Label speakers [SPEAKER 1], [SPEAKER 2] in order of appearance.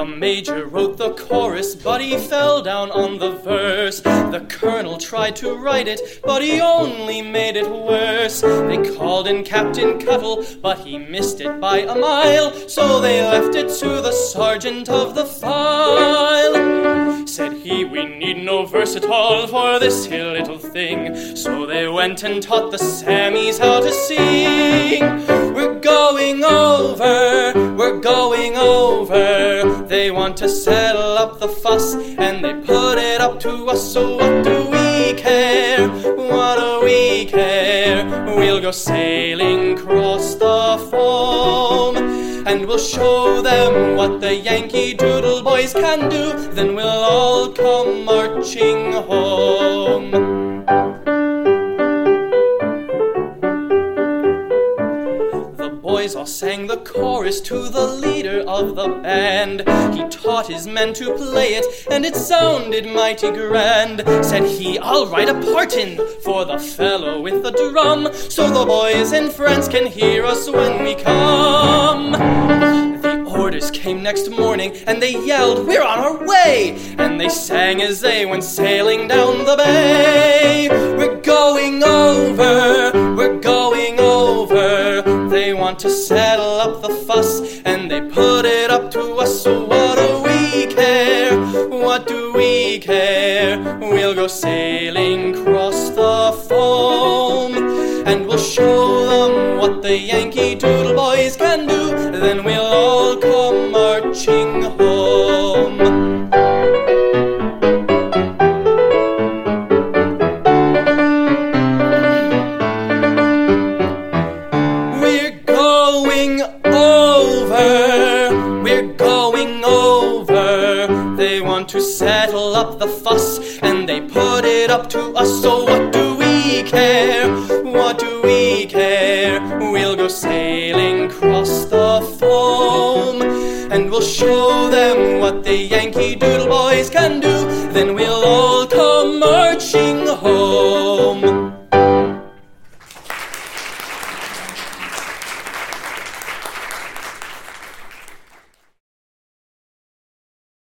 [SPEAKER 1] The major wrote the chorus, but he fell down on the verse. The colonel tried to write it, but he only made it worse. They called in Captain Cuttle, but he missed it by a mile, so they left it to the sergeant of the file. Said he, we need no verse at all for this here little thing. So they went and taught the Sammies how to sing. We're going over, we're going over. They want to settle up the fuss, and they put it up to us. So what do we care? What do we care? We'll go sailing across the foam, and we'll show them what the Yankee Doodle boys can do. Then we'll all come marching home. Boys all sang the chorus to the leader of the band. He taught his men to play it, and it sounded mighty grand. Said he, I'll write a partin for the fellow with the drum, so the boys and friends can hear us when we come. The orders came next morning, and they yelled, we're on our way! And they sang as they went sailing down the bay. We're going over, we're going over. They want to settle up the fuss, and they put it up to us. So what do we care? What do we care? We'll go sailing across the foam, and we'll show them what the Yankee Doodle boys can do. Then we'll all come marching home. To settle up the fuss, and they put it up to us. So what do we care? What do we care? We'll go sailing across the foam, and we'll show them what the Yankee do.